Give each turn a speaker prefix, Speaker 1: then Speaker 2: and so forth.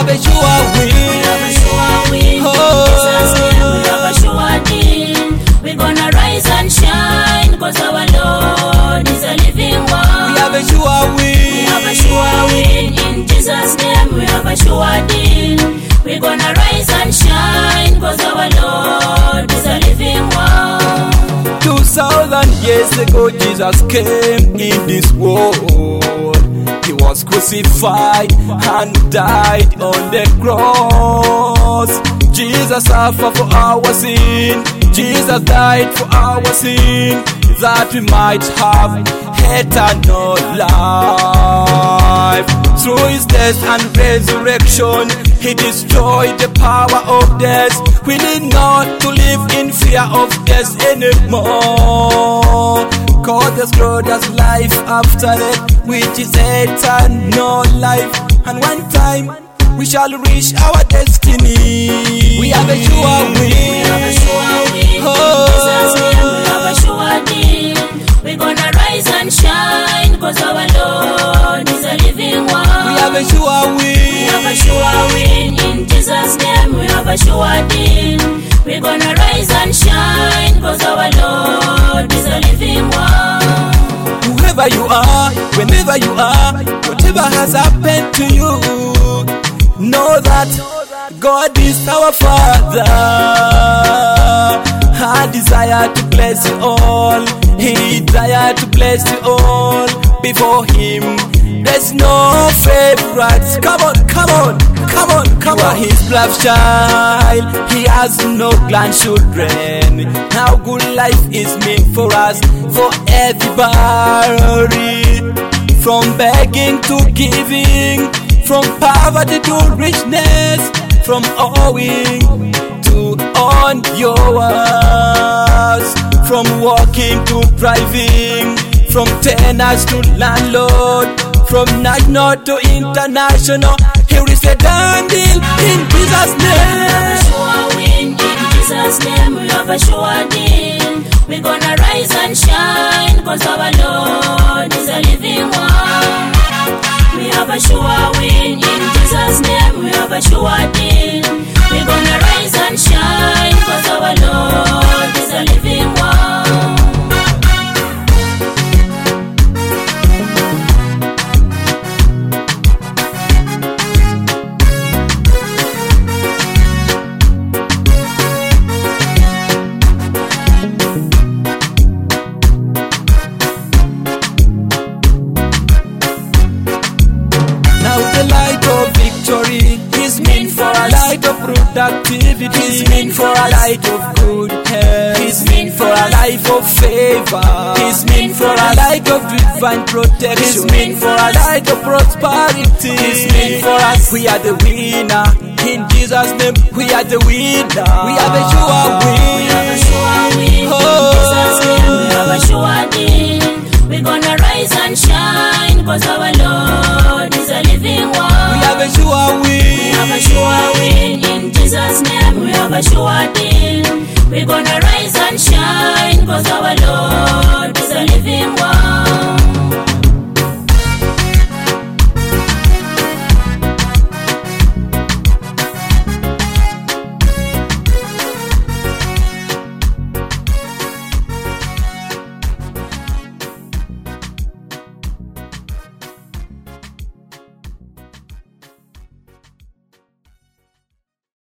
Speaker 1: have a sure win.
Speaker 2: We have a sure win.
Speaker 1: Oh.
Speaker 2: In Jesus' name we have a sure deal. We're gonna rise and shine, cause our Lord is a living one.
Speaker 1: We have a sure win.
Speaker 2: We have a sure win. In Jesus' name we have a sure deal. We're gonna rise and shine, cause our Lord is a living one.
Speaker 1: 2,000 years ago Jesus came in this world. He was crucified and died on the cross. Jesus suffered for our sin. Jesus died for our sin, that we might have eternal life. Through his death and resurrection, he destroyed the power of death. We need not to live in fear of death anymore, cause there's glorious life after death, which is eternal life. And one time we shall reach our destiny. We have a sure win.
Speaker 2: We have a sure win.
Speaker 1: Oh.
Speaker 2: In Jesus' name we have a sure deal. We're gonna rise and shine, cause our Lord is a living one.
Speaker 1: We have a sure win.
Speaker 2: We have a sure win. In Jesus' name we have a sure deal. We're gonna rise and shine, cause our Lord is a living one.
Speaker 1: Whoever you are, whenever you are, whatever has happened to you, know that God is our Father. I desire to bless you all. He desired to bless you all. Before him there's no favorites. Come on, come on, come on, come on. His beloved child, he has no grandchildren. How good life is meant for us, for everybody. From begging to giving, from poverty to richness, from owing to on yours, from working to driving, from tenants to landlord, from national to international. Here is a done deal in Jesus' name.
Speaker 2: Sure win. In Jesus' name we have a sure deal. We're gonna rise and shine, cause our Lord is a living one. We have a sure win. In Jesus' name we have a sure deal. We're gonna rise and shine, cause our Lord is a living one.
Speaker 1: He's meant for a light of productivity. He's meant for a light of good health. He's meant for a life of favor. He's meant for a light of divine protection. He's meant for a light of prosperity. He's meant for us. We are the winner. In Jesus' name, we are the winner. We have a sure win.
Speaker 2: We have a sure win.
Speaker 1: Oh.
Speaker 2: In Jesus' name we have a sure deal. We're gonna rise and shine, cause our Lord is a living one.
Speaker 1: We have a sure win.
Speaker 2: We have a sure win. In Jesus' name we have a sure deal. We're gonna rise and shine, cause our Lord is a living one.